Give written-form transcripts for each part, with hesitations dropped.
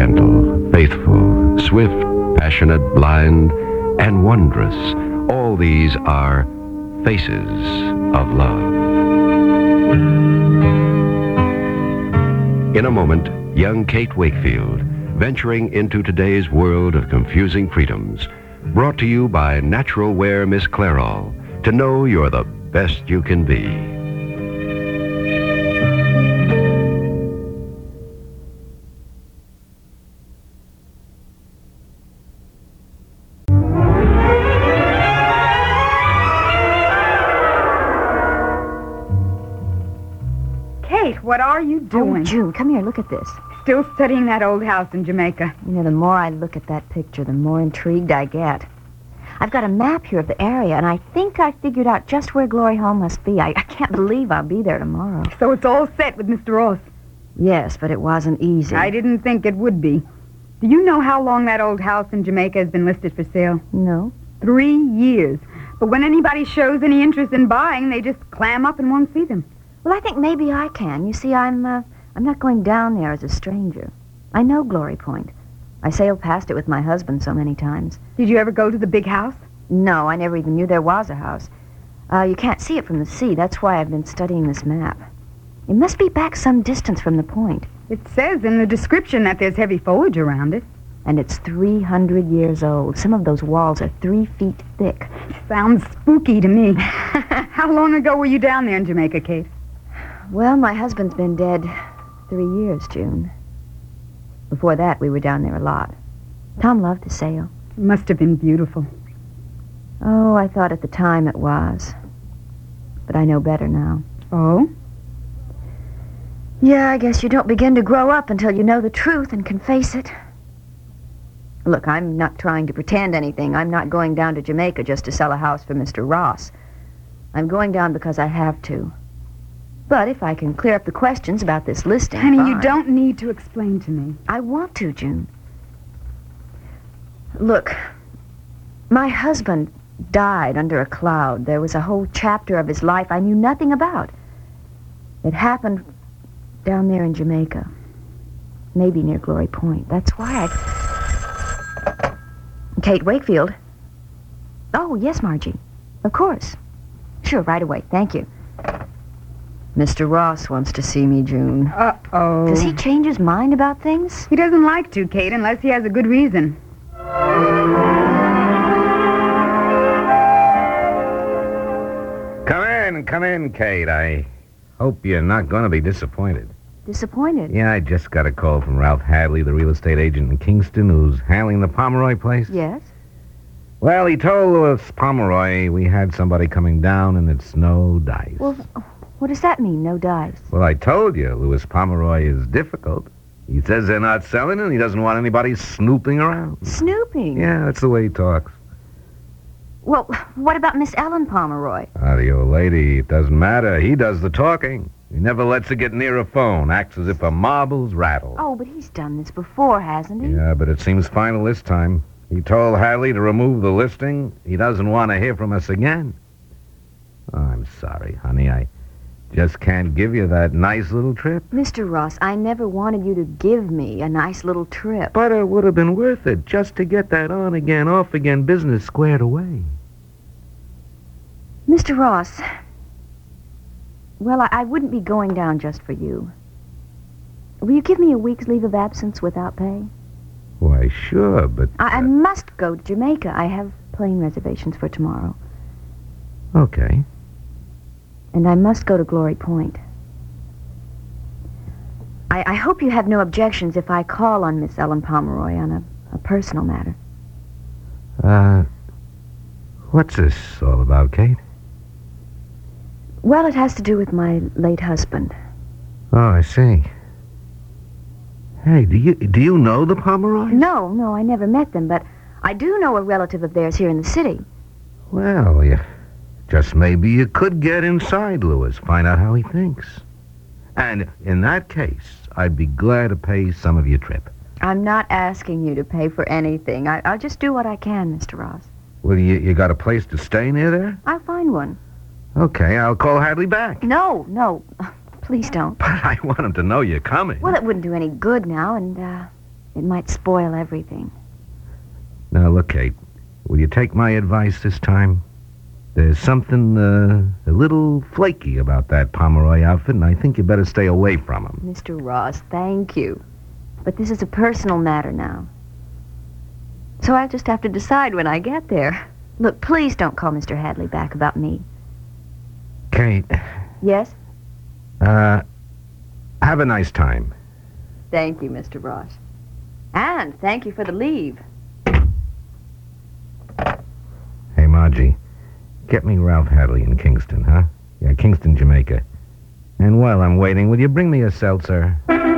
gentle, faithful, swift, passionate, blind, and wondrous. All these are faces of love. In a moment, young Kate Wakefield, venturing into today's world of confusing freedoms, brought to you by Natural Wear Miss Clairol, to know you're the best you can be. What are you doing? Oh, June, come here, look at this. Still studying that old house in Jamaica. You know, the more I look at that picture, the more intrigued I get. I've got a map here of the area, and I think I figured out just where Glory Hall must be. I can't believe I'll be there tomorrow. So it's all set with Mr. Ross? Yes, but it wasn't easy. I didn't think it would be. Do you know how long that old house in Jamaica has been listed for sale? No. 3 years. But when anybody shows any interest in buying, they just clam up and won't see them. Well, I think maybe I can. You see, I'm not going down there as a stranger. I know Glory Point. I sailed past it with my husband so many times. Did you ever go to the big house? No, I never even knew there was a house. You can't see it from the sea. That's why I've been studying this map. It must be back some distance from the point. It says in the description that there's heavy foliage around it. And it's 300 years old. Some of those walls are 3 feet thick. Sounds spooky to me. How long ago were you down there in Jamaica, Kate? Well, my husband's been dead 3 years, June. Before that, we were down there a lot. Tom loved to sail. It must have been beautiful. Oh, I thought at the time it was. But I know better now. Oh? Yeah, I guess you don't begin to grow up until you know the truth and can face it. Look, I'm not trying to pretend anything. I'm not going down to Jamaica just to sell a house for Mr. Ross. I'm going down because I have to. But if I can clear up the questions about this listing, Honey, fine. you don't need to explain to me. I want to, June. Look, my husband died under a cloud. There was a whole chapter of his life I knew nothing about. It happened down there in Jamaica. Maybe near Glory Point. That's why I... Kate Wakefield. Oh, yes, Margie. Of course. Sure, right away. Thank you. Mr. Ross wants to see me, June. Uh-oh. Does he change his mind about things? He doesn't like to, Kate, unless he has a good reason. Come in, Kate. I hope you're not going to be disappointed. Disappointed? Yeah, I just got a call from Ralph Hadley, the real estate agent in Kingston, who's handling the Pomeroy place. Yes? Well, he told Louis Pomeroy we had somebody coming down, and it's no dice. Well, what does that mean, no dice? Well, I told you, Louis Pomeroy is difficult. He says they're not selling, and he doesn't want anybody snooping around. Snooping? Yeah, that's the way he talks. Well, what about Miss Ellen Pomeroy? The old lady, it doesn't matter. He does the talking. He never lets her get near a phone, acts as if her marbles rattle. Oh, but he's done this before, hasn't he? Yeah, but it seems final this time. He told Hadley to remove the listing. He doesn't want to hear from us again. Oh, I'm sorry, honey. I just can't give you that nice little trip. Mr. Ross, I never wanted you to give me a nice little trip. But it would have been worth it just to get that on-again, off-again business squared away. Mr. Ross, well, I wouldn't be going down just for you. Will you give me a week's leave of absence without pay? Why, sure, but... I must go to Jamaica. I have plane reservations for tomorrow. Okay. And I must go to Glory Point. I hope you have no objections if I call on Miss Ellen Pomeroy on a personal matter. What's this all about, Kate? Well, it has to do with my late husband. Oh, I see. Hey, do you know the Pomeroys? No, I never met them, but I do know a relative of theirs here in the city. Well, just maybe you could get inside Louis, find out how he thinks. And in that case, I'd be glad to pay some of your trip. I'm not asking you to pay for anything. I'll just do what I can, Mr. Ross. Well, you got a place to stay near there? I'll find one. Okay, I'll call Hadley back. No. Please don't. But I want him to know you're coming. Well, it wouldn't do any good now, and It might spoil everything. Now, look, Kate, will you take my advice this time? There's something a little flaky about that Pomeroy outfit, and I think you better stay away from him. Mr. Ross, thank you. But this is a personal matter now. So I'll just have to decide when I get there. Look, please don't call Mr. Hadley back about me. Kate, Yes? have a nice time. Thank you, Mr. Ross. And thank you for the leave. Hey, Margie, get me Ralph Hadley in Kingston, huh? Yeah, Kingston, Jamaica. And while I'm waiting, will you bring me a seltzer?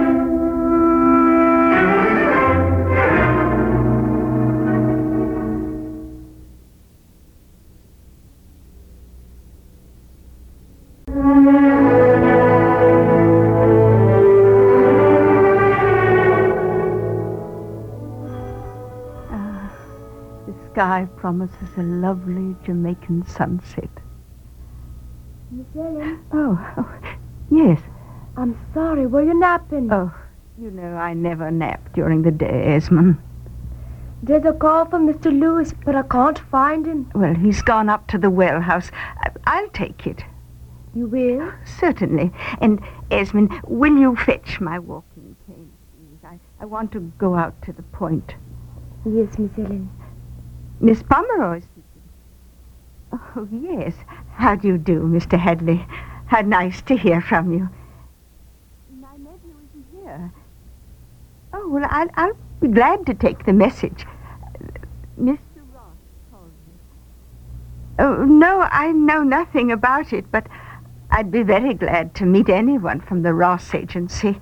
Sky promises a lovely Jamaican sunset. Miss Ellen, Oh, yes. I'm sorry. Were you napping? Oh, you know I never nap during the day, Esmond. There's a call from Mr. Lewis, but I can't find him. Well, he's gone up to the well house. I'll take it. You will? Certainly. And, Esmond, will you fetch my walking cane, please? I want to go out to the point. Yes, Miss Ellen. Miss Pomeroy speaking. Oh, yes. How do you do, Mr. Hadley? How nice to hear from you. My nephew isn't here. Oh, well, I'll be glad to take the message. Mr. Ross called me. Oh, no, I know nothing about it, but I'd be very glad to meet anyone from the Ross Agency.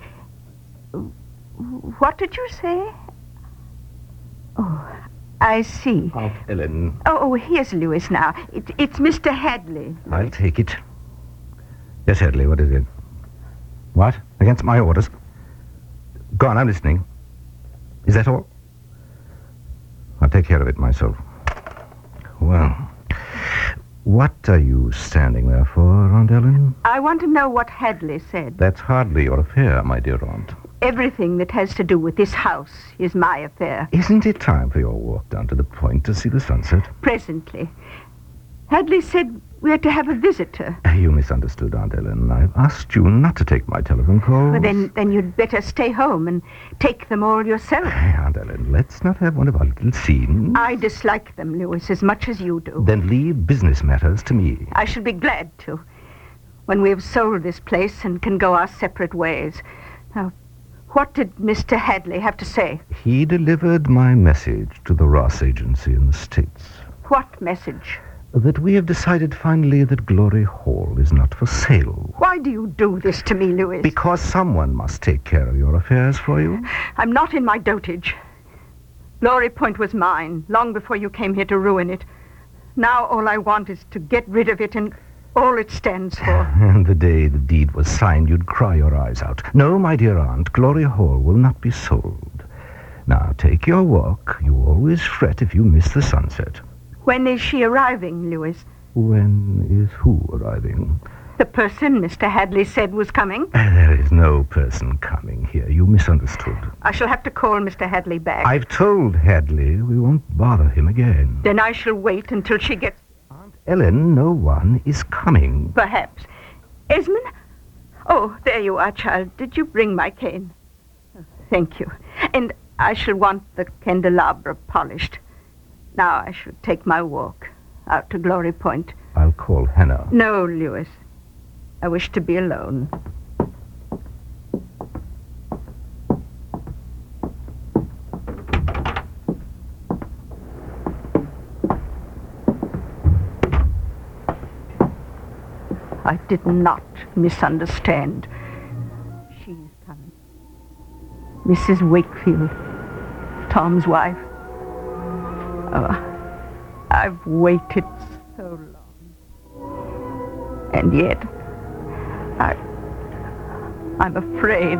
What did you say? Oh, I see. Aunt Ellen. Oh, here's Lewis now. It's Mr. Hadley. I'll take it. Yes, Hadley, what is it? What? Against my orders? Go on, I'm listening. Is that all? I'll take care of it myself. Well, what are you standing there for, Aunt Ellen? I want to know what Hadley said. That's hardly your affair, my dear aunt. Everything that has to do with this house is my affair. Isn't it time for your walk down to the point to see the sunset? Presently. Hadley said we're to have a visitor. You misunderstood, Aunt Ellen. I've asked you not to take my telephone calls. Well, then you'd better stay home and take them all yourself. Hey, Aunt Ellen, let's not have one of our little scenes. I dislike them, Lewis, as much as you do. Then leave business matters to me. I shall be glad to, when we have sold this place and can go our separate ways. Now, what did Mr. Hadley have to say? He delivered my message to the Ross Agency in the States. What message? That we have decided finally that Glory Hall is not for sale. Why do you do this to me, Lewis? Because someone must take care of your affairs for you. I'm not in my dotage. Glory Point was mine, long before you came here to ruin it. Now all I want is to get rid of it and all it stands for. And the day the deed was signed, you'd cry your eyes out. No, my dear aunt, Glory Hall will not be sold. Now, take your walk. You always fret if you miss the sunset. When is she arriving, Lewis? When is who arriving? The person Mr. Hadley said was coming. There is no person coming here. You misunderstood. I shall have to call Mr. Hadley back. I've told Hadley we won't bother him again. Then I shall wait until she gets... Aunt Ellen, no one is coming. Perhaps. Esmond? Oh, there you are, child. Did you bring my cane? Oh, thank you. And I shall want the candelabra polished. Now I shall take my walk out to Glory Point. I'll call Hannah. No, Lewis. I wish to be alone. I did not misunderstand. She's coming. Mrs. Wakefield, Tom's wife. Oh, I've waited so long. And yet, I'm afraid.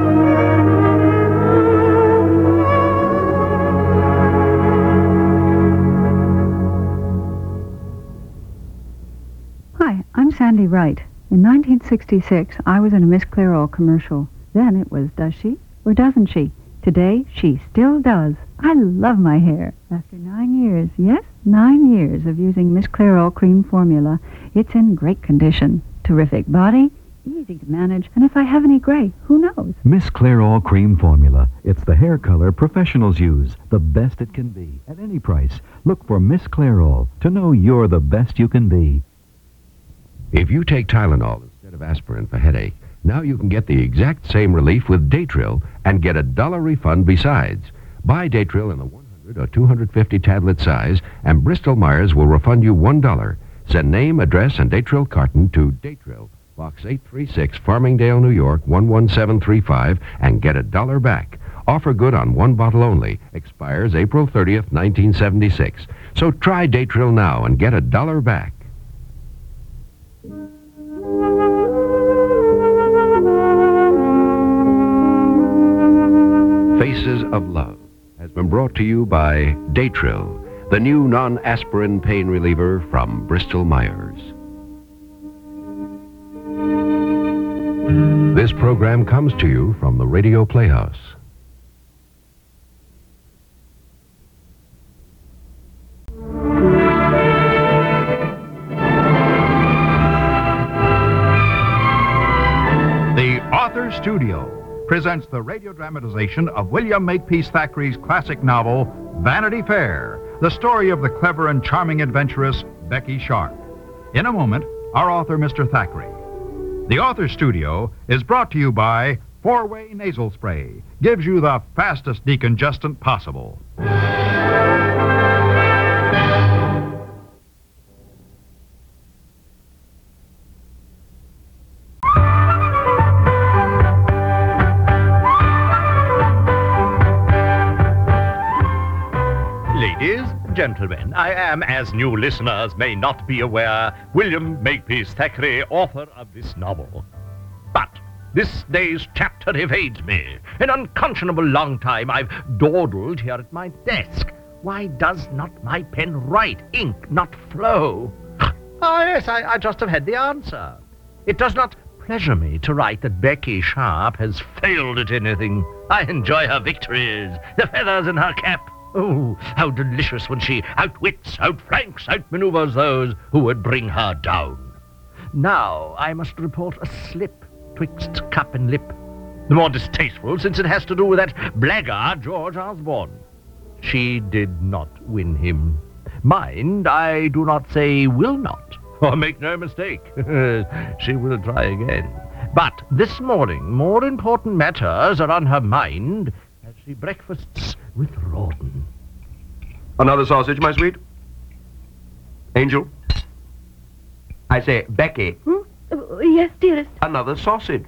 Hi, I'm Sandy Wright. In 1966, I was in a Miss Clairol commercial. Then it was Does She or Doesn't She? Today, she still does. I love my hair. After 9 years, yes, 9 years of using Miss Clairol cream formula, it's in great condition. Terrific body, easy to manage, and if I have any gray, who knows? Miss Clairol cream formula. It's the hair color professionals use. The best it can be. At any price, look for Miss Clairol to know you're the best you can be. If you take Tylenol instead of aspirin for headache, now you can get the exact same relief with Datril and get $1 refund besides. Buy Datril in the 100 or 250 tablet size, and Bristol-Myers will refund you $1. Send name, address, and Datril carton to Datril, Box 836, Farmingdale, New York, 11735, and get $1 back. Offer good on one bottle only. Expires April 30th, 1976. So try Datril now and get $1 back. Faces of Love has been brought to you by Datril, the new non-aspirin pain reliever from Bristol-Myers. This program comes to you from the Radio Playhouse. The Author Studio presents the radio dramatization of William Makepeace Thackeray's classic novel, Vanity Fair, the story of the clever and charming adventuress, Becky Sharp. In a moment, our author, Mr. Thackeray. The Author Studio is brought to you by Four-Way Nasal Spray. Gives you the fastest decongestant possible. Ladies, gentlemen, I am, as new listeners may not be aware, William Makepeace Thackeray, author of this novel. But this day's chapter evades me. An unconscionable long time I've dawdled here at my desk. Why does not my pen write? Ink not flow? Oh, yes, I just have had the answer. It does not pleasure me to write that Becky Sharp has failed at anything. I enjoy her victories, the feathers in her cap. Oh, how delicious when she outwits, outflanks, outmaneuvers those who would bring her down. Now I must report a slip twixt cup and lip. The more distasteful since it has to do with that blackguard George Osborne. She did not win him. Mind, I do not say will not. Or make no mistake, she will try again. But this morning, more important matters are on her mind as she breakfasts with Rawdon. Another sausage, my sweet? Angel? I say, Becky. Yes, dearest. Another sausage.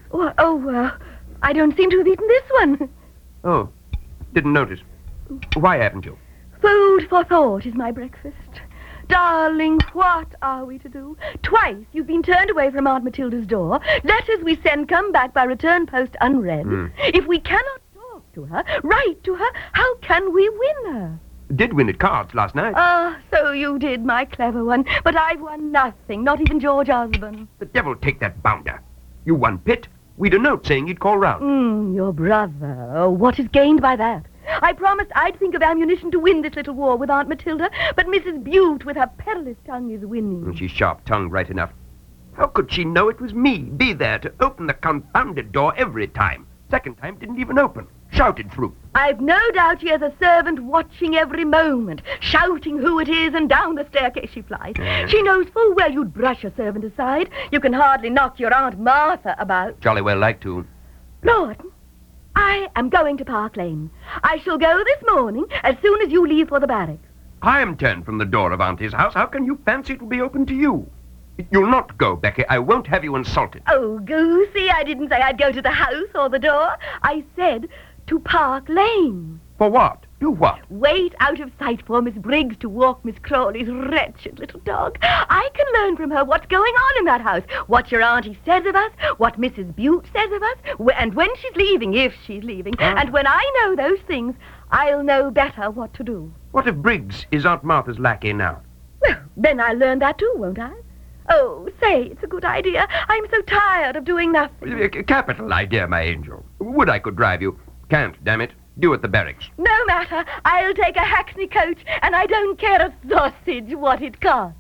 I don't seem to have eaten this one. Oh, didn't notice. Why haven't you? Food for thought is my breakfast. Darling, what are we to do? Twice you've been turned away from Aunt Matilda's door. Letters we send come back by return post unread. If we cannot talk to her, write to her, how can we win her? Did win at cards last night. Ah, so you did, my clever one. But I've won nothing, not even George Osborne. The devil take that bounder. You won Pitt. We'd a note saying you'd call round. Your brother. Oh, what is gained by that? I promised I'd think of ammunition to win this little war with Aunt Matilda, but Mrs. Bute, with her perilous tongue, is winning. She's sharp-tongued right enough. How could she know it was me? Be there to open the confounded door every time. Second time didn't even open. Shouted through. I've no doubt she has a servant watching every moment, shouting who it is, and down the staircase she flies. She knows full well you'd brush a servant aside. You can hardly knock your Aunt Martha about. Jolly well like to. Rawdon, I am going to Park Lane. I shall go this morning as soon as you leave for the barracks. I am turned from the door of Auntie's house. How can you fancy it will be open to you? You'll not go, Becky. I won't have you insulted. Oh, Goosey, I didn't say I'd go to the house or the door. I said to Park Lane. For what? Do what? Wait out of sight for Miss Briggs to walk Miss Crawley's wretched little dog. I can learn from her what's going on in that house, what your auntie says of us, what Mrs. Bute says of us, and when she's leaving, if she's leaving. And when I know those things, I'll know better what to do. What if Briggs is Aunt Martha's lackey now? Well, then I'll learn that too, won't I? Oh, say, it's a good idea. I'm so tired of doing nothing. Capital idea, my angel. Would I could drive you. Can't, damn it. due at the barracks. No matter. I'll take a hackney coach, and I don't care a sausage what it costs.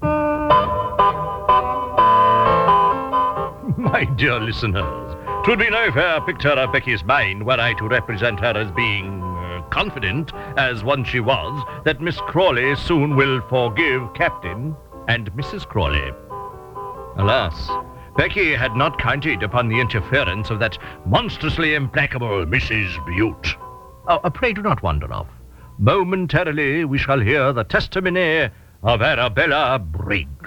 My dear listeners, 'twould be no fair picture of Becky's mind were I to represent her as being confident, as once she was, that Miss Crawley soon will forgive Captain and Mrs. Crawley. Alas, Becky had not counted upon the interference of that monstrously implacable Mrs. Bute. Pray do not wander off. Momentarily we shall hear the testimony of Arabella Briggs.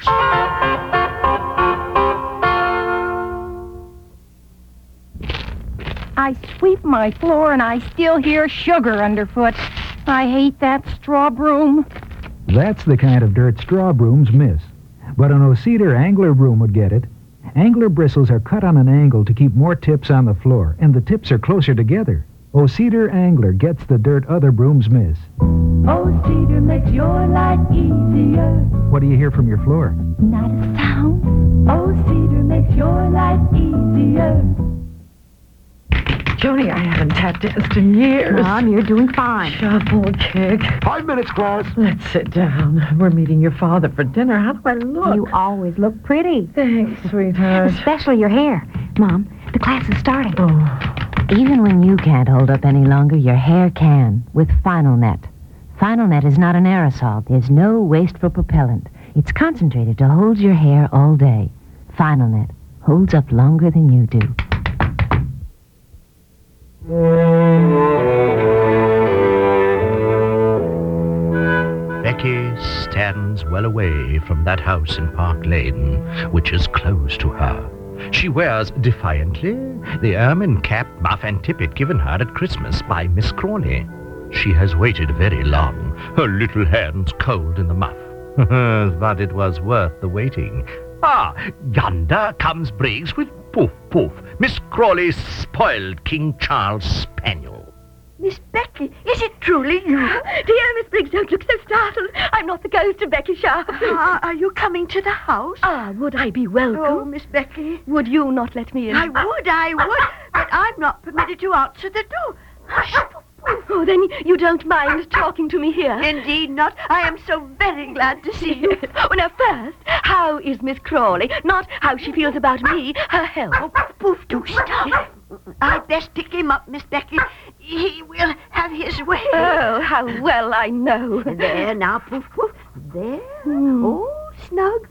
I sweep my floor and I still hear sugar underfoot. I hate that straw broom. That's the kind of dirt straw brooms miss. But an O-Cedar angler broom would get it. Angler bristles are cut on an angle to keep more tips on the floor, and the tips are closer together. O-Cedar angler gets the dirt other brooms miss. O-Cedar makes your life easier. What do you hear from your floor? Not a sound. O-Cedar makes your life easier. Joni, I haven't tap danced in years. Mom, you're doing fine. Shuffle, kick. 5 minutes, class. Let's sit down. We're meeting your father for dinner. How do I look? You always look pretty. Thanks, sweetheart. Especially your hair. Mom, the class is starting. Oh. Even when you can't hold up any longer, your hair can with Final Net. Final Net is not an aerosol. There's no wasteful propellant. It's concentrated to hold your hair all day. Final Net holds up longer than you do. Becky stands well away from that house in Park Lane, which is closed to her. She wears defiantly the ermine cap, muff, and tippet given her at Christmas by Miss Crawley. She has waited very long, her little hands cold in the muff. But it was worth the waiting. Ah, yonder comes Briggs with Poof Poof, Miss Crawley's spoiled King Charles spaniel. Miss Becky, is it truly you? Dear Miss Briggs, don't look so startled. I'm not the ghost of Becky Sharp. Are you coming to the house? Would I be welcome? Oh, Miss Becky. Would you not let me in? I would. But I'm not permitted to answer the door. Hush. Oh, then you don't mind talking to me here? Indeed not. I am so very glad to see you. Oh, now, first, how is Miss Crawley? Not how she feels about me, her health. Oh, Poof, do stop. I'd best pick him up, Miss Becky. He will have his way. Oh, how well I know. There, now, Poof, Poof. There. Oh, snug.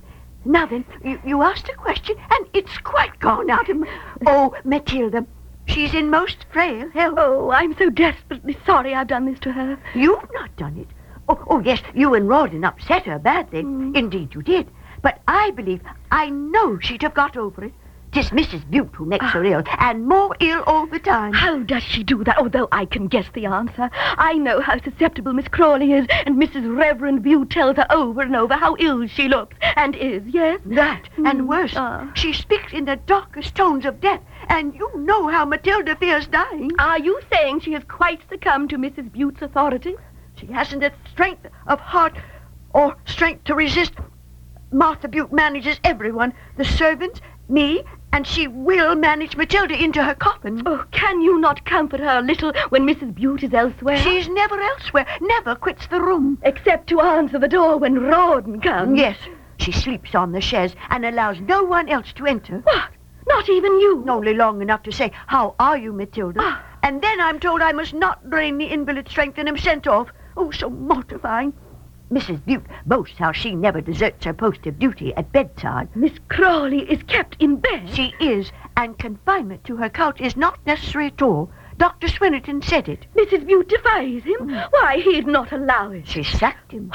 Now then, you asked a question, and it's quite gone out of me. Oh, Matilda. She's in most frail health. Oh, I'm so desperately sorry I've done this to her. You've not done it. Oh, yes, you and Rawdon upset her badly. Indeed you did. But I know she'd have got over it. 'Tis Mrs. Bute who makes her ill, and more ill all the time. How does she do that? Although I can guess the answer. I know how susceptible Miss Crawley is, and Mrs. Reverend Bute tells her over and over how ill she looks, and is, yes? That, and worse. She speaks in the darkest tones of death, and you know how Matilda fears dying. Are you saying she has quite succumbed to Mrs. Bute's authority? She hasn't the strength of heart or strength to resist. Martha Bute manages everyone, the servants, me, and she will manage Matilda into her coffin. Oh, can you not comfort her a little when Mrs. Bute is elsewhere? She's never elsewhere, never quits the room. Except to answer the door when Rawdon comes. Yes, she sleeps on the chaise and allows no one else to enter. What? Not even you? Only long enough to say, "How are you, Matilda?" And then I'm told I must not drain the invalid's strength and am sent off. Oh, so mortifying. Mrs. Bute boasts how she never deserts her post of duty at bedside. Miss Crawley is kept in bed? She is, and confinement to her couch is not necessary at all. Dr. Swinnerton said it. Mrs. Bute defies him? Why, he'd not allow it. She sacked him.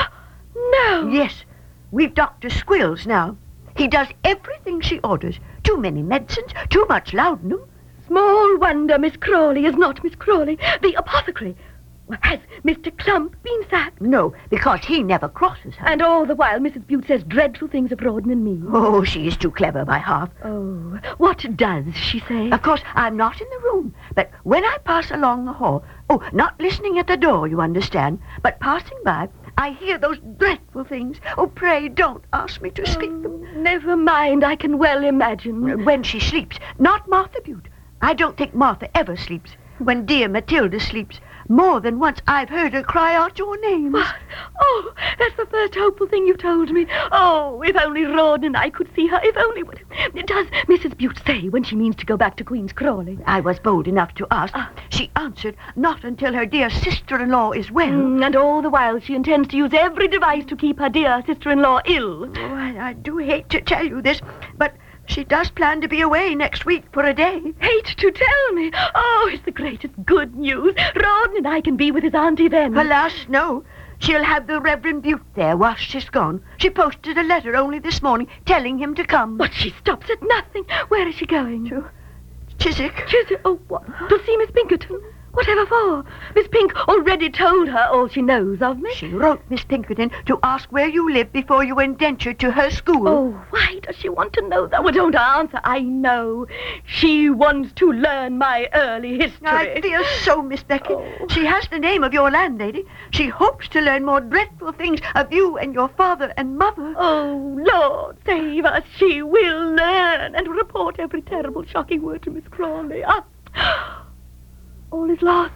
No. Yes. We've Dr. Squills now. He does everything she orders. Too many medicines, too much laudanum. Small wonder Miss Crawley is not Miss Crawley, the apothecary. Has Mr. Clump been sacked? No, because he never crosses her. And all the while Mrs. Bute says dreadful things of Rawdon and me. Oh, she is too clever by half. Oh, what does she say? Of course, I'm not in the room, but when I pass along the hall, not listening at the door, you understand, but passing by, I hear those dreadful things. Oh, pray don't ask me to speak them. Never mind, I can well imagine. When she sleeps, not Martha Bute. I don't think Martha ever sleeps. When dear Matilda sleeps, more than once I've heard her cry out your names. What? Oh, that's the first hopeful thing you've told me. Oh, if only Rawdon and I could see her. If only... Does Mrs. Butte say when she means to go back to Queen's Crawley? I was bold enough to ask. She answered, not until her dear sister-in-law is well. And all the while she intends to use every device to keep her dear sister-in-law ill. Oh, I do hate to tell you this, but she does plan to be away next week for a day. Hate to tell me. Oh, it's the greatest good news. Rawdon and I can be with his auntie then. Alas, no. She'll have the Reverend Butte there while she's gone. She posted a letter only this morning telling him to come. But she stops at nothing. Where is she going? To Chiswick. Chiswick? Oh, what? To see Miss Pinkerton? Whatever for? Miss Pink already told her all she knows of me. She wrote Miss Pinkerton to ask where you live before you indentured to her school. Oh, why does she want to know that? Well, don't answer. I know. She wants to learn my early history. I fear so, Miss Becky. Oh. She has the name of your landlady. She hopes to learn more dreadful things of you and your father and mother. Oh, Lord, save us. She will learn and report every terrible, shocking word to Miss Crawley. All is lost.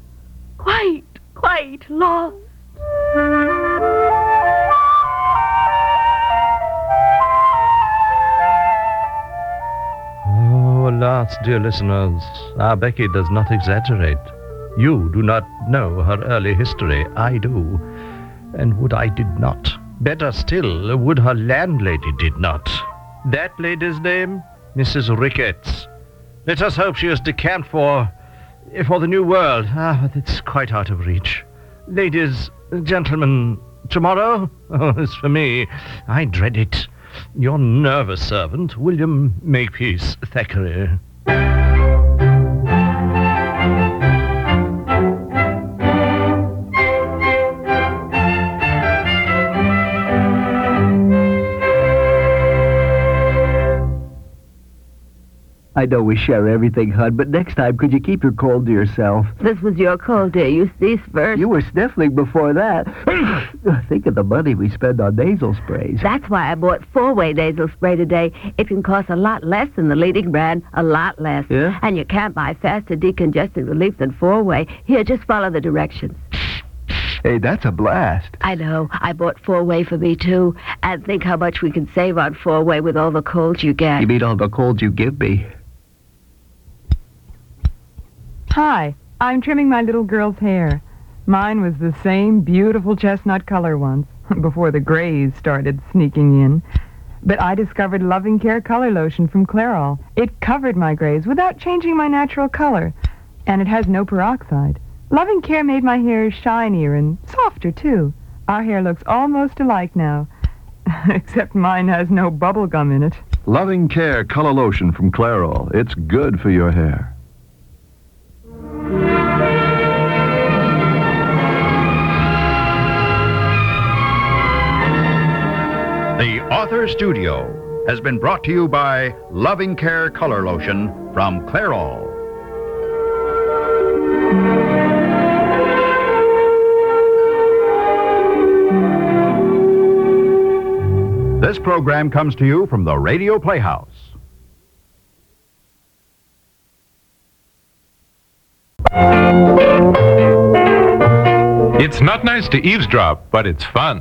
Quite lost. Oh, alas, dear listeners, our Becky does not exaggerate. You do not know her early history. I do. And would I did not. Better still, would her landlady did not. That lady's name? Mrs. Ricketts. Let us hope she is decamped for the New World. But it's quite out of reach. Ladies, gentlemen, tomorrow? Oh, it's for me. I dread it. Your nervous servant, William Makepeace Thackeray. I know we share everything, hon, but next time, could you keep your cold to yourself? This was your cold, dear. You sneezed first. You were sniffling before that. Think of the money we spend on nasal sprays. That's why I bought 4-way nasal spray today. It can cost a lot less than the leading brand, a lot less. Yeah? And you can't buy faster decongestant relief than 4-way. Here, just follow the directions. Hey, that's a blast. I know. I bought 4-way for me, too. And think how much we can save on 4-way with all the colds you get. You mean all the colds you give me? Hi, I'm trimming my little girl's hair. Mine was the same beautiful chestnut color once, before the grays started sneaking in. But I discovered Loving Care Color Lotion from Clairol. It covered my grays without changing my natural color. And it has no peroxide. Loving Care made my hair shinier and softer, too. Our hair looks almost alike now. Except mine has no bubble gum in it. Loving Care Color Lotion from Clairol. It's good for your hair. The Author Studio has been brought to you by Loving Care Color Lotion from Clairol. This program comes to you from the Radio Playhouse. It's not nice to eavesdrop, but it's fun.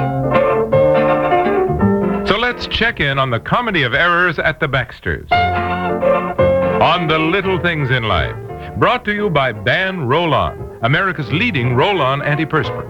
So let's check in on the comedy of errors at the Baxters. On the little things in life. Brought to you by Ban Roll-On, America's leading roll-on antiperspirant.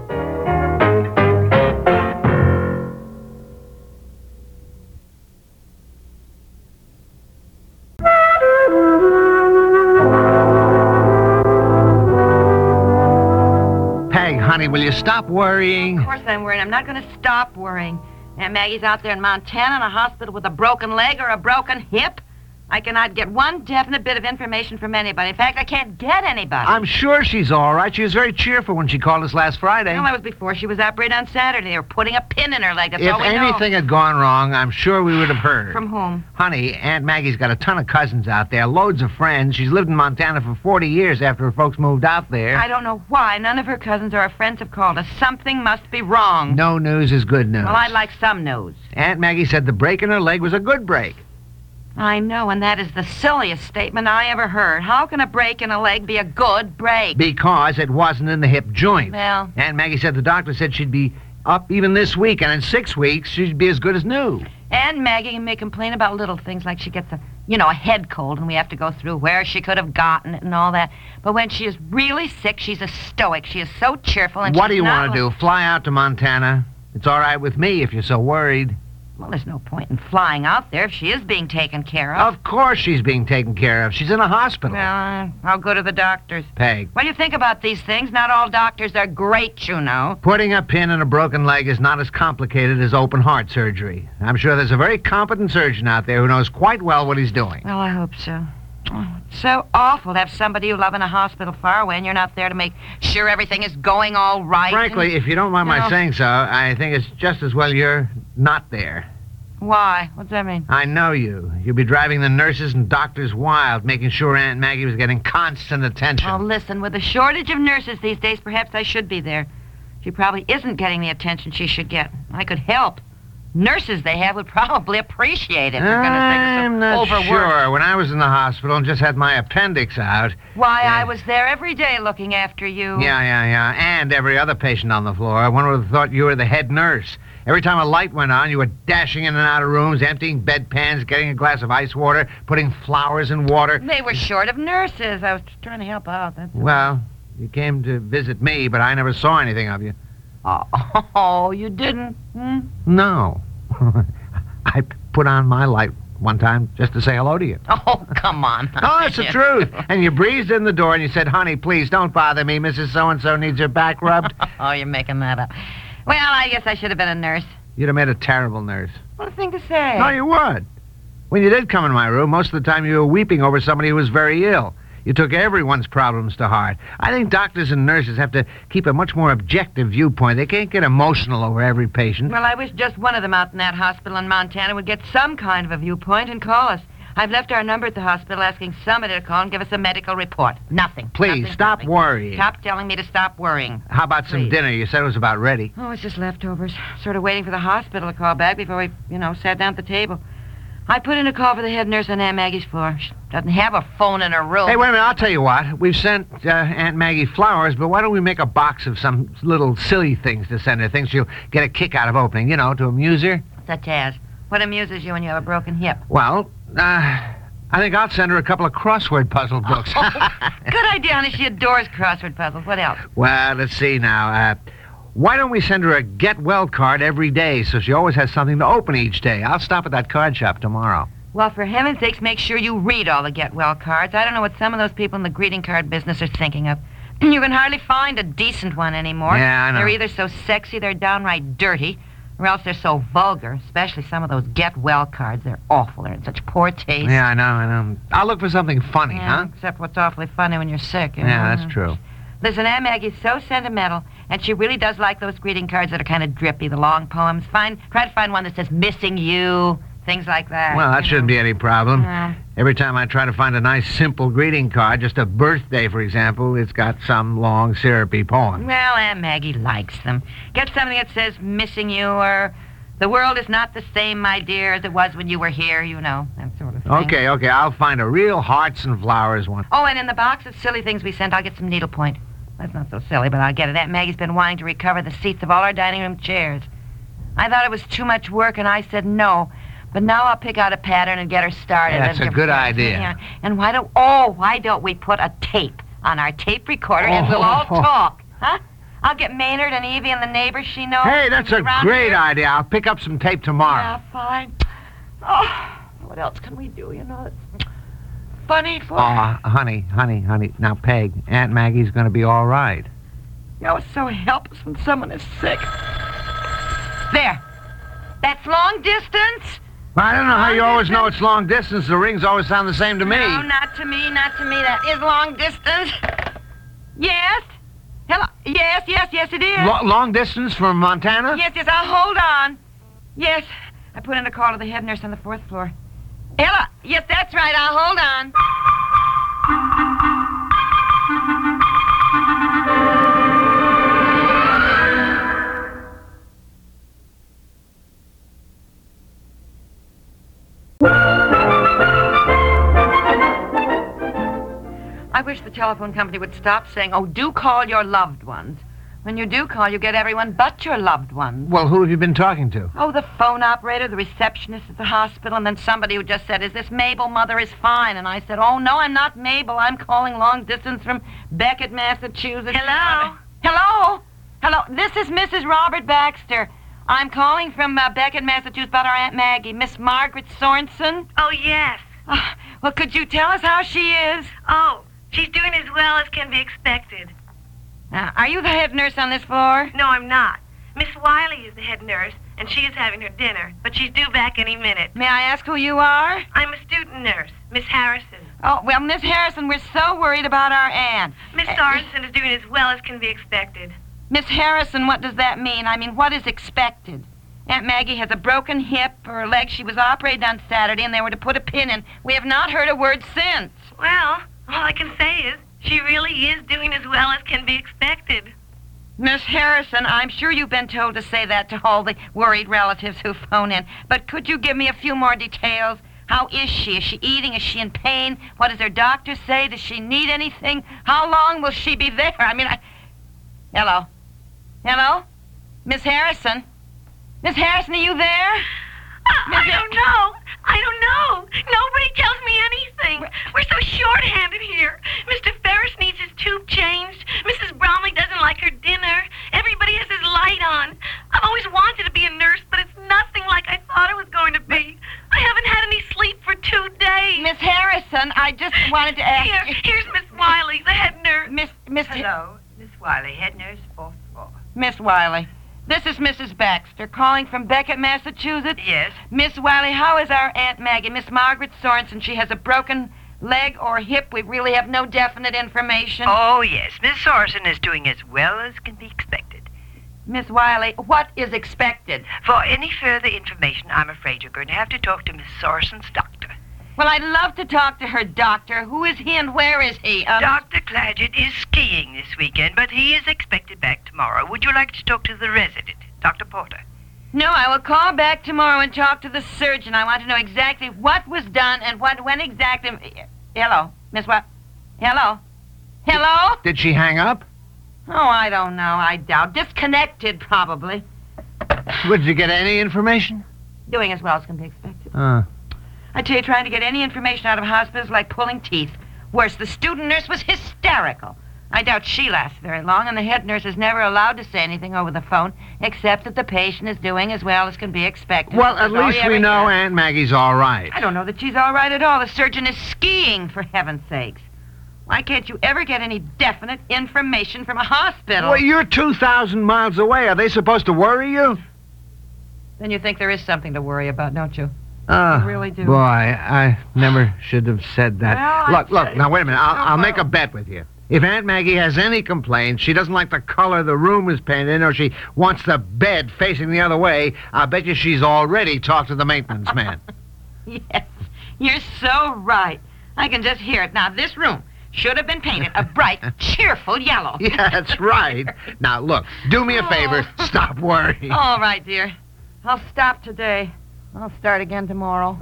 Peg, honey, will you stop worrying? Of course I'm worried. I'm not going to stop worrying. Aunt Maggie's out there in Montana in a hospital with a broken leg or a broken hip. I cannot get one definite bit of information from anybody. In fact, I can't get anybody. I'm sure she's all right. She was very cheerful when she called us last Friday. No, that was before she was operated on Saturday. They were putting a pin in her leg. That's all If we know. anything had gone wrong, I'm sure we would have heard. From whom? Honey, Aunt Maggie's got a ton of cousins out there, loads of friends. She's lived in Montana for 40 years after her folks moved out there. I don't know why none of her cousins or her friends have called us. Something must be wrong. No news is good news. Well, I'd like some news. Aunt Maggie said the break in her leg was a good break. I know, and that is the silliest statement I ever heard. How can a break in a leg be a good break? Because it wasn't in the hip joint. Well... Aunt Maggie said the doctor said she'd be up even this week, and in 6 weeks, she'd be as good as new. And Maggie may complain about little things like she gets a head cold and we have to go through where she could have gotten it and all that. But when she is really sick, she's a stoic. She is so cheerful and What do you want to do? Fly out to Montana? It's all right with me if you're so worried. Well, there's no point in flying out there if she is being taken care of. Of course she's being taken care of. She's in a hospital. Well, I'll go to the doctors. Peg. What do you think about these things? Not all doctors are great, you know. Putting a pin in a broken leg is not as complicated as open heart surgery. I'm sure there's a very competent surgeon out there who knows quite well what he's doing. Well, I hope so. Oh, it's so awful to have somebody you love in a hospital far away and you're not there to make sure everything is going all right. Frankly, if you don't mind my saying so, I think it's just as well you're not there. Why? What's that mean? I know you. You'll be driving the nurses and doctors wild, making sure Aunt Maggie was getting constant attention. Oh, listen, with a shortage of nurses these days, perhaps I should be there. She probably isn't getting the attention she should get. I could help. Nurses they have would probably appreciate it. They're going to think I'm it's not overworked. sure. When I was in the hospital and just had my appendix out... Why, I was there every day looking after you. Yeah. And every other patient on the floor. One would have thought you were the head nurse. Every time a light went on, you were dashing in and out of rooms, emptying bedpans, getting a glass of ice water, putting flowers in water. They were short of nurses. I was trying to help out. That's all. Well, you came to visit me, but I never saw anything of you. Oh, you didn't? No. I put on my light one time just to say hello to you. Oh, come on. Oh, it's the truth. And you breezed in the door and you said, honey, please don't bother me. Mrs. So-and-so needs her back rubbed. Oh, you're making that up. Well, I guess I should have been a nurse. You'd have made a terrible nurse. What a thing to say. No, you would. When you did come in my room, most of the time you were weeping over somebody who was very ill. You took everyone's problems to heart. I think doctors and nurses have to keep a much more objective viewpoint. They can't get emotional over every patient. Well, I wish just one of them out in that hospital in Montana would get some kind of a viewpoint and call us. I've left our number at the hospital asking somebody to call and give us a medical report. Nothing. Please, stop worrying. Stop telling me to stop worrying. How about some dinner? You said it was about ready. Oh, it's just leftovers. Sort of waiting for the hospital to call back before we, sat down at the table. I put in a call for the head nurse on Aunt Maggie's floor. She doesn't have a phone in her room. Hey, wait a minute. I'll tell you what. We've sent Aunt Maggie flowers, but why don't we make a box of some little silly things to send her, things she'll get a kick out of opening, to amuse her? Such as? What amuses you when you have a broken hip? Well, I think I'll send her a couple of crossword puzzle books. Good idea, honey. She adores crossword puzzles. What else? Well, let's see now. Why don't we send her a get well card every day so she always has something to open each day? I'll stop at that card shop tomorrow. Well, for heaven's sakes, make sure you read all the get well cards. I don't know what some of those people in the greeting card business are thinking of. You can hardly find a decent one anymore. Yeah, I know. They're either so sexy they're downright dirty, or else they're so vulgar, especially some of those get well cards. They're awful. They're in such poor taste. Yeah, I know. I'll look for something funny, huh? Except what's awfully funny when you're sick. Yeah, that's true. Listen, Aunt Maggie's so sentimental, and she really does like those greeting cards that are kind of drippy, the long poems. Try to find one that says, missing you, things like that. Well, that shouldn't be any problem. Yeah. Every time I try to find a nice, simple greeting card, just a birthday, for example, it's got some long, syrupy poem. Well, Aunt Maggie likes them. Get something that says, missing you, or the world is not the same, my dear, as it was when you were here, that sort of thing. Okay, I'll find a real hearts and flowers one. Oh, and in the box of silly things we sent, I'll get some needlepoint. That's not so silly, but I'll get it. Aunt Maggie's been wanting to recover the seats of all our dining room chairs. I thought it was too much work, and I said no. But now I'll pick out a pattern and get her started. That's a good idea. Yeah. And why don't we put a tape on our tape recorder and we'll all talk, huh? I'll get Maynard and Evie and the neighbors she knows. Hey, that's a great idea. I'll pick up some tape tomorrow. Yeah, fine. Oh, what else can we do, It's funny for... Oh, honey. Now, Peg, Aunt Maggie's going to be all right. It's so helpless when someone is sick. There. That's long distance. Well, I don't know how you always know it's long distance. The rings always sound the same to me. No, not to me. That is long distance. Yes? Hello? Yes, it is. Long distance from Montana? Yes, I'll hold on. Yes, I put in a call to the head nurse on the 4th floor. Ella, yes, that's right. I'll hold on. telephone company would stop saying, oh, do call your loved ones. When you do call, you get everyone but your loved ones. Well, who have you been talking to? Oh, the phone operator, the receptionist at the hospital, and then somebody who just said, is this Mabel? Mother is fine. And I said, oh, no, I'm not Mabel. I'm calling long distance from Beckett, Massachusetts. Hello? Hello? Hello? This is Mrs. Robert Baxter. I'm calling from Beckett, Massachusetts about our Aunt Maggie, Miss Margaret Sorensen. Oh, yes. Well, could you tell us how she is? Oh, she's doing as well as can be expected. Are you the head nurse on this floor? No, I'm not. Miss Wiley is the head nurse, and she is having her dinner, but she's due back any minute. May I ask who you are? I'm a student nurse, Miss Harrison. Oh, well, Miss Harrison, we're so worried about our aunt. Miss Sorensen is doing as well as can be expected. Miss Harrison, what does that mean? I mean, what is expected? Aunt Maggie has a broken hip or a leg. She was operated on Saturday, and they were to put a pin in. We have not heard a word since. Well, all I can say is she really is doing as well as can be expected. Miss Harrison, I'm sure you've been told to say that to all the worried relatives who phone in, but could you give me a few more details? How is she? Is she eating? Is she in pain? What does her doctor say? Does she need anything? How long will she be there? Hello? Hello? Miss Harrison? Miss Harrison, are you there? I don't know. I don't know. Nobody tells me anything. We're so short-handed here. Mr. Ferris needs his tube changed. Mrs. Bromley doesn't like her dinner. Everybody has his light on. I've always wanted to be a nurse, but it's nothing like I thought it was going to be. I haven't had any sleep for 2 days. Miss Harrison, I just wanted to ask you... Here's Miss Wiley, the head nurse. Hello, Miss Wiley, head nurse, 4th floor. Miss Wiley. This is Mrs. Baxter, calling from Beckett, Massachusetts. Yes. Miss Wiley, how is our Aunt Maggie? Miss Margaret Sorensen, she has a broken leg or hip. We really have no definite information. Oh, yes. Miss Sorensen is doing as well as can be expected. Miss Wiley, what is expected? For any further information, I'm afraid you're going to have to talk to Miss Sorensen's doctor. Well, I'd love to talk to her doctor. Who is he and where is he? Dr. Clagett is skiing this weekend, but he is expected back tomorrow. Would you like to talk to the resident, Dr. Porter? No, I will call back tomorrow and talk to the surgeon. I want to know exactly what was done and when exactly... Hello, Miss what? Hello? Hello? Did she hang up? Oh, I don't know. I doubt. Disconnected, probably. Did you get any information? Doing as well as can be expected. I tell you, trying to get any information out of hospitals like pulling teeth. Worse, the student nurse was hysterical. I doubt she lasts very long, and the head nurse is never allowed to say anything over the phone, except that the patient is doing as well as can be expected. Well, at least we know Aunt Maggie's all right. I don't know that she's all right at all. The surgeon is skiing, for heaven's sakes. Why can't you ever get any definite information from a hospital? Well, you're 2,000 miles away. Are they supposed to worry you? Then you think there is something to worry about, don't you? I really do. Boy, I never should have said that. Well, Look, now wait a minute. I'll make a bet with you. If Aunt Maggie has any complaints, she doesn't like the color the room is painted in, or she wants the bed facing the other way, I'll bet you she's already talked to the maintenance man. Yes, you're so right. I can just hear it. Now, this room should have been painted a bright, cheerful yellow. Yeah, that's right. Now, look, do me a favor. Stop worrying. All right, dear. I'll stop today. I'll start again tomorrow.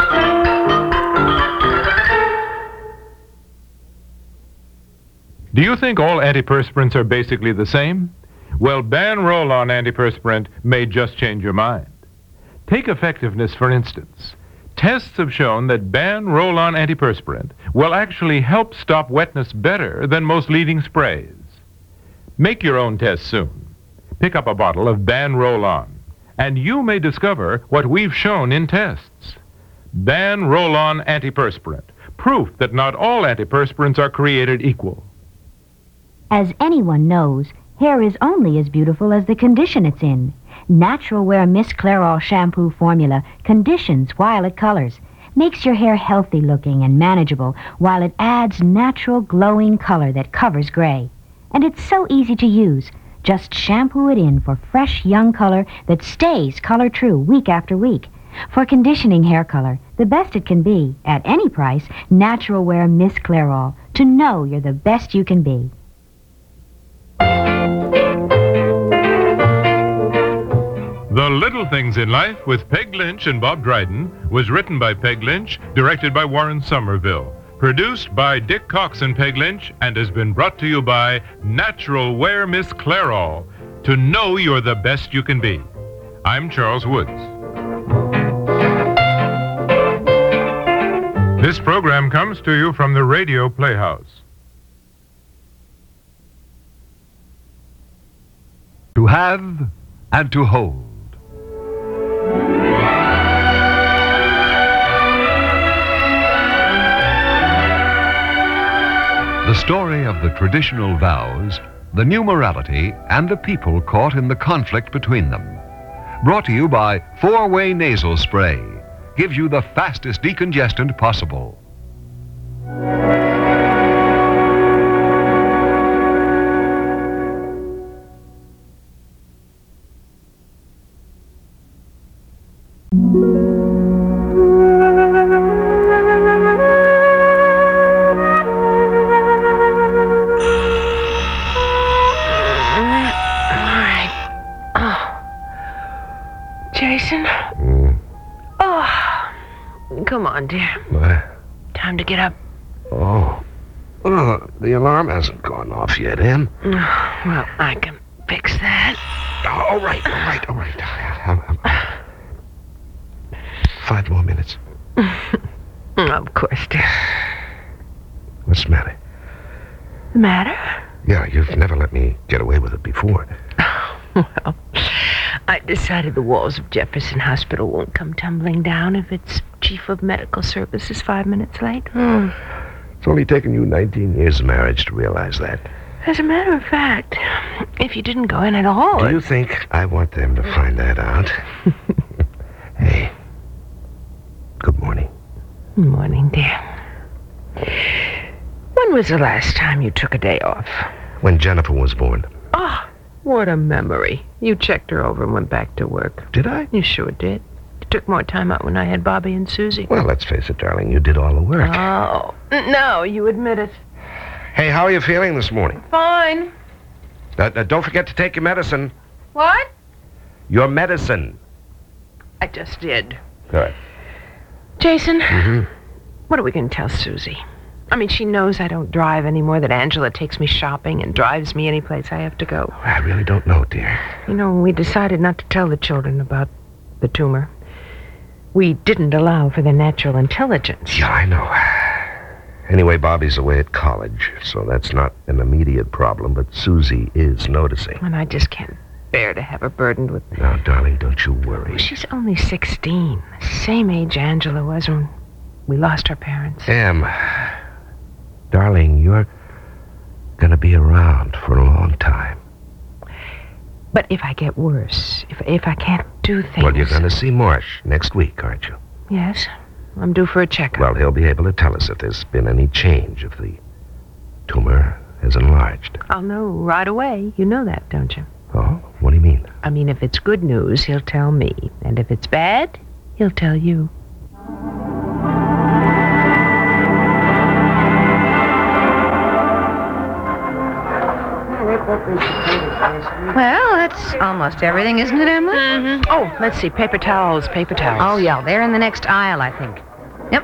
Do you think all antiperspirants are basically the same? Well, Ban Roll-On antiperspirant may just change your mind. Take effectiveness, for instance. Tests have shown that Ban Roll-On antiperspirant will actually help stop wetness better than most leading sprays. Make your own test soon. Pick up a bottle of Ban Roll-On, and you may discover what we've shown in tests. Ban Roll-On antiperspirant, proof that not all antiperspirants are created equal. As anyone knows, hair is only as beautiful as the condition it's in. Natural Wear Miss Clairol shampoo formula conditions while it colors, makes your hair healthy looking and manageable while it adds natural glowing color that covers gray. And it's so easy to use. Just shampoo it in for fresh young color that stays color true week after week. For conditioning hair color, the best it can be, at any price, Natural Wear Miss Clairol, to know you're the best you can be. The Little Things in Life with Peg Lynch and Bob Dryden was written by Peg Lynch, directed by Warren Somerville. Produced by Dick Cox and Peg Lynch and has been brought to you by Natural Wear Miss Clairol. To know you're the best you can be. I'm Charles Woods. This program comes to you from the Radio Playhouse. To have and to hold. The story of the traditional vows, the new morality, and the people caught in the conflict between them. Brought to you by Four-Way Nasal Spray. Gives you the fastest decongestant possible. Jason? Oh, come on, dear. What? Time to get up. Oh. Oh, the alarm hasn't gone off yet, Em. Well, I can fix that. All right. 5 more minutes. Of course, dear. What's the matter? The matter? Yeah, you've never let me get away with it before. Well, I decided the walls of Jefferson Hospital won't come tumbling down if its chief of medical services 5 minutes late. It's only taken you 19 years of marriage to realize that. As a matter of fact, if you didn't go in at all... Do you think I want them to find that out? Hey. Good morning. Good morning, dear. When was the last time you took a day off? When Jennifer was born. Oh, what a memory. You checked her over and went back to work. Did I? You sure did. You took more time out when I had Bobby and Susie. Well, let's face it, darling. You did all the work. Oh, no, you admit it. Hey, how are you feeling this morning? Fine. Don't forget to take your medicine. What? Your medicine. I just did. Good. Jason, what are we going to tell Susie? I mean, she knows I don't drive anymore, that Angela takes me shopping and drives me any place I have to go. I really don't know, dear. You know, we decided not to tell the children about the tumor. We didn't allow for their natural intelligence. Yeah, I know. Anyway, Bobby's away at college, so that's not an immediate problem, but Susie is noticing. And I just can't bear to have her burdened with... Now, darling, don't you worry. She's only 16, the same age Angela was when we lost our parents. Em, darling, you're gonna be around for a long time. But if I get worse, if I can't do things... Well, you're gonna see Marsh next week, aren't you? Yes, I'm due for a checkup. Well, he'll be able to tell us if there's been any change, if the tumor has enlarged. I'll know right away. You know that, don't you? Oh, what do you mean? I mean, if it's good news, he'll tell me. And if it's bad, he'll tell you. Well, that's almost everything, isn't it, Emily? Mm-hmm. Oh, let's see. Paper towels. Oh, yeah. They're in the next aisle, I think. Yep.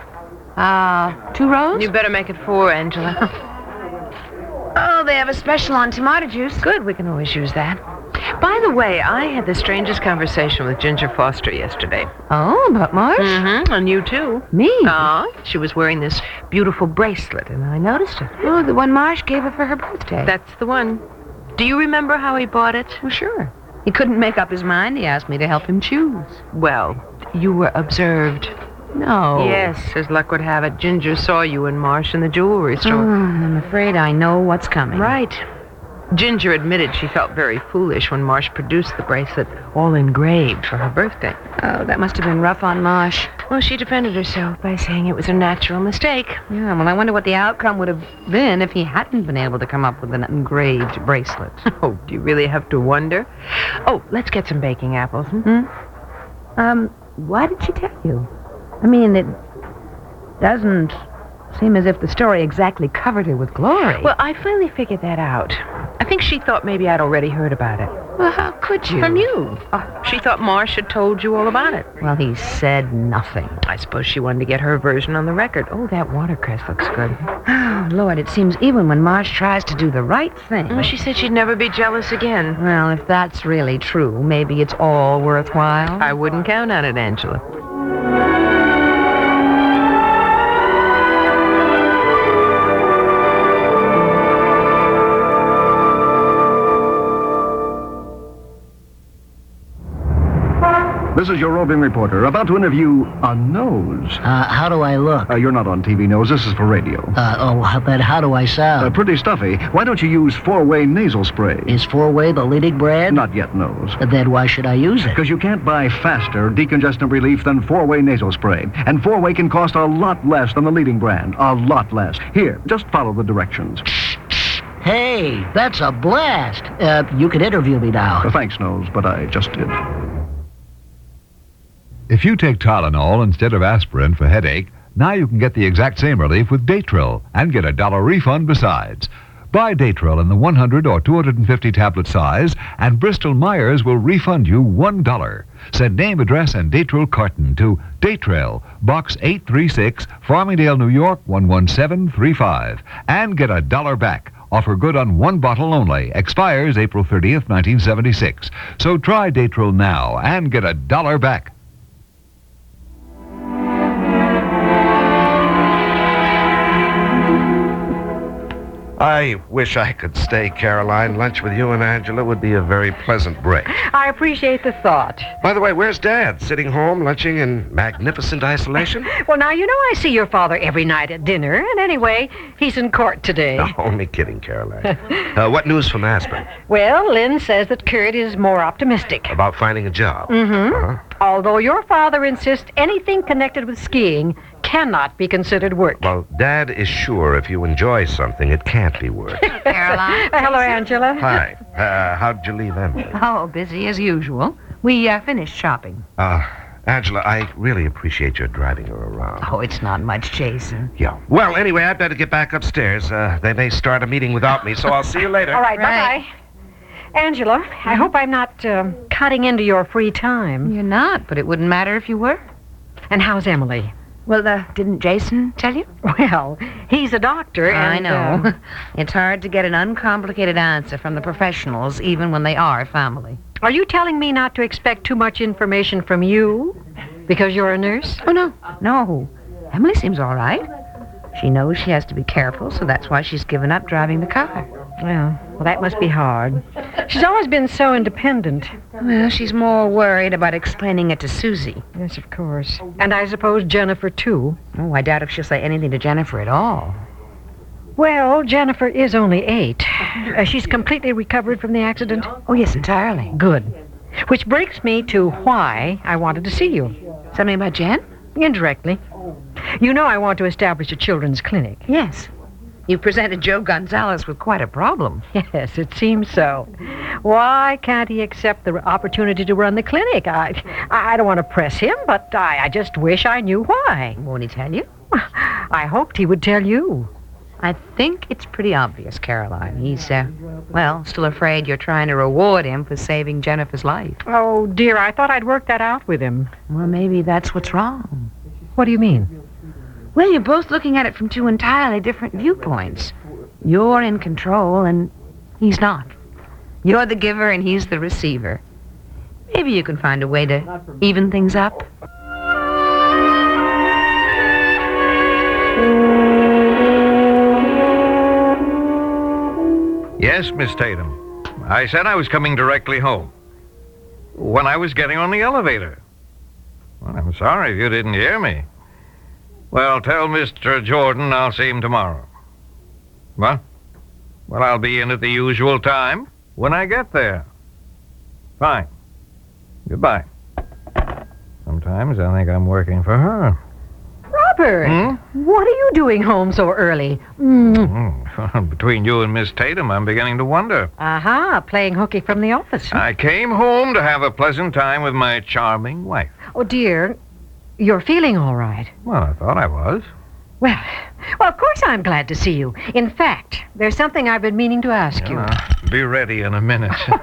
2 rows? You better make it 4, Angela. Oh, they have a special on tomato juice. Good. We can always use that. By the way, I had the strangest conversation with Ginger Foster yesterday. Oh, about Marsh? Mm-hmm. And you, too. Me? She was wearing this beautiful bracelet, and I noticed it. Oh, the one Marsh gave her for her birthday. That's the one. Do you remember how he bought it? Well, sure. He couldn't make up his mind. He asked me to help him choose. Well, you were observed. No. Yes, as luck would have it, Ginger saw you and Marsh in the jewelry store. I'm afraid I know what's coming. Right. Ginger admitted she felt very foolish when Marsh produced the bracelet all engraved for her birthday. Oh, that must have been rough on Marsh. Well, she defended herself by saying it was a natural mistake. Yeah, well, I wonder what the outcome would have been if he hadn't been able to come up with an engraved bracelet. Oh, do you really have to wonder? Oh, let's get some baking apples. Why did she tell you? I mean, it doesn't seem as if the story exactly covered her with glory. Well, I finally figured that out. I think she thought maybe I'd already heard about it. Well, how could you? From you. She thought Marsh had told you all about it. Well, he said nothing. I suppose she wanted to get her version on the record. Oh, that watercress looks good. Oh, Lord, it seems even when Marsh tries to do the right thing. Well, she said she'd never be jealous again. Well, if that's really true, maybe it's all worthwhile. I wouldn't count on it, Angela. This is your roving reporter, about to interview a nose. How do I look? You're not on TV nose. This is for radio. But how do I sound? Pretty stuffy. Why don't you use four-way nasal spray? Is four-way the leading brand? Not yet, nose. Then why should I use it? Because you can't buy faster decongestant relief than four-way nasal spray. And four-way can cost a lot less than the leading brand. A lot less. Here, just follow the directions. Hey, that's a blast. You can interview me now. Thanks, nose, but I just did. If you take Tylenol instead of aspirin for headache, now you can get the exact same relief with Datril and get a $1 refund besides. Buy Datril in the 100 or 250 tablet size, and Bristol-Myers will refund you $1. Send name, address, and Datril carton to Datril, Box 836, Farmingdale, New York, 11735, and get $1 back. Offer good on one bottle only. Expires April 30th, 1976. So try Datril now and get $1 back. I wish I could stay, Caroline. Lunch with you and Angela would be a very pleasant break. I appreciate the thought. By the way, where's Dad? Sitting home, lunching in magnificent isolation? Well, now, you know I see your father every night at dinner, and anyway, he's in court today. No, only kidding, Caroline. What news from Aspen? Well, Lynn says that Kurt is more optimistic. About finding a job? Mm-hmm. Uh-huh. Although your father insists anything connected with skiing cannot be considered work. Well, Dad is sure if you enjoy something, it can't be work. Caroline. Hello, Angela. Hi. How'd you leave Emily? Oh, busy as usual. We finished shopping. Angela, I really appreciate your driving her around. Oh, it's not much, Jason. Yeah. Well, anyway, I'd better get back upstairs. They may start a meeting without me, so I'll see you later. All right, bye-bye. Angela, I hope I'm not cutting into your free time. You're not, but it wouldn't matter if you were. And how's Emily? Well, didn't Jason tell you? Well, he's a doctor, and... I know. It's hard to get an uncomplicated answer from the professionals, even when they are family. Are you telling me not to expect too much information from you because you're a nurse? Oh, no. No. Emily seems all right. She knows she has to be careful, so that's why she's given up driving the car. Well, that must be hard. She's always been so independent. Well, she's more worried about explaining it to Susie. Yes, of course. And I suppose Jennifer, too. Oh, I doubt if she'll say anything to Jennifer at all. Well, Jennifer is only 8. She's completely recovered from the accident? Oh, yes, entirely. Good. Which brings me to why I wanted to see you. Something about Jen? Indirectly. You know I want to establish a children's clinic. Yes. You presented Joe Gonzalez with quite a problem. Yes, it seems so. Why can't he accept the opportunity to run the clinic? I don't want to press him, but I just wish I knew why. Won't he tell you? I hoped he would tell you. I think it's pretty obvious, Caroline. He's, still afraid you're trying to reward him for saving Jennifer's life. Oh, dear, I thought I'd worked that out with him. Well, maybe that's what's wrong. What do you mean? Well, you're both looking at it from two entirely different viewpoints. You're in control, and he's not. You're the giver, and he's the receiver. Maybe you can find a way to even things up. Yes, Miss Tatum. I said I was coming directly home. When I was getting on the elevator. Well, I'm sorry if you didn't hear me. Well, tell Mr. Jordan I'll see him tomorrow. What? Well, I'll be in at the usual time when I get there. Fine. Goodbye. Sometimes I think I'm working for her. Robert, what are you doing home so early? Between you and Miss Tatum, I'm beginning to wonder. Aha, playing hooky from the office. I came home to have a pleasant time with my charming wife. Oh, dear, you're feeling all right. Well, I thought I was. Well, of course I'm glad to see you. In fact, there's something I've been meaning to ask you. Be ready in a minute.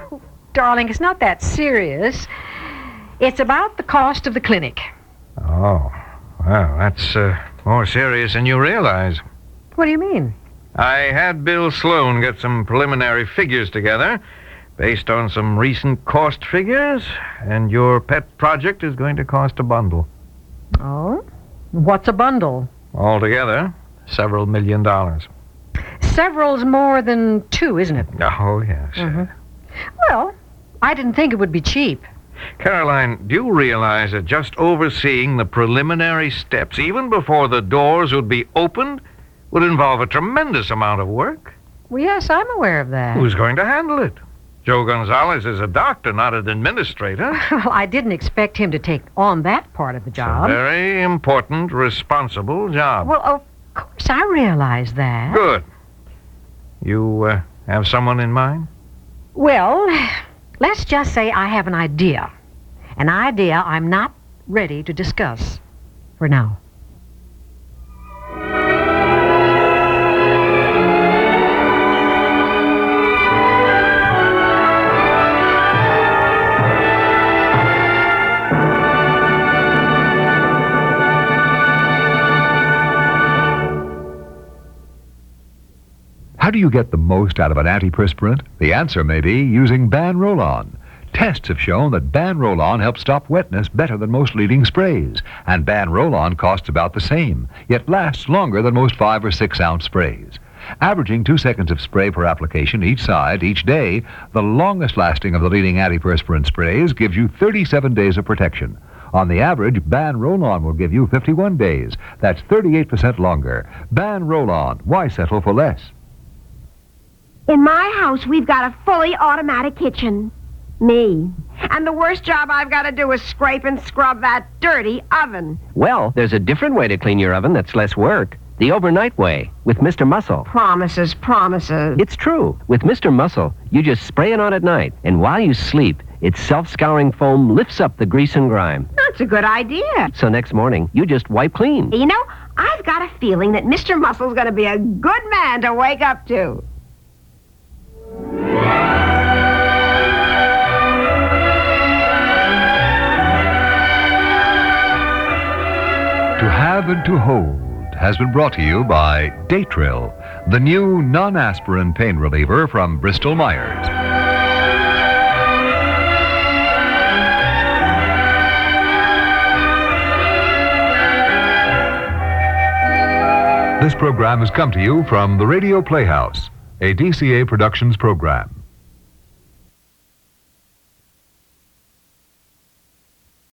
darling, it's not that serious. It's about the cost of the clinic. Oh, well, that's more serious than you realize. What do you mean? I had Bill Sloan get some preliminary figures together based on some recent cost figures, and your pet project is going to cost a bundle. Oh? What's a bundle? Altogether, several $1 million. Several's more than 2, isn't it? Oh, yes. Well, I didn't think it would be cheap. Caroline, do you realize that just overseeing the preliminary steps, even before the doors would be opened, would involve a tremendous amount of work? Well, yes, I'm aware of that. Who's going to handle it? Joe Gonzalez is a doctor, not an administrator. Well, I didn't expect him to take on that part of the job. A very important, responsible job. Well, of course, I realize that. Good. You have someone in mind? Well, let's just say I have an idea. An idea I'm not ready to discuss for now. How do you get the most out of an antiperspirant? The answer may be using Ban Roll-On. Tests have shown that Ban Roll-On helps stop wetness better than most leading sprays, and Ban Roll-On costs about the same, yet lasts longer than most 5 or 6 ounce sprays. Averaging 2 seconds of spray per application each side each day, the longest lasting of the leading antiperspirant sprays gives you 37 days of protection. On the average, Ban Roll-On will give you 51 days. That's 38% longer. Ban Roll-On. Why settle for less? In my house, we've got a fully automatic kitchen. Me. And the worst job I've got to do is scrape and scrub that dirty oven. Well, there's a different way to clean your oven that's less work. The overnight way, with Mr. Muscle. Promises. It's true. With Mr. Muscle, you just spray it on at night, and while you sleep, its self-scouring foam lifts up the grease and grime. That's a good idea. So next morning, you just wipe clean. You know, I've got a feeling that Mr. Muscle's going to be a good man to wake up to. To Have and to Hold has been brought to you by Datril, the new non-aspirin pain reliever from Bristol Myers. This program has come to you from the Radio Playhouse, a DCA Productions program.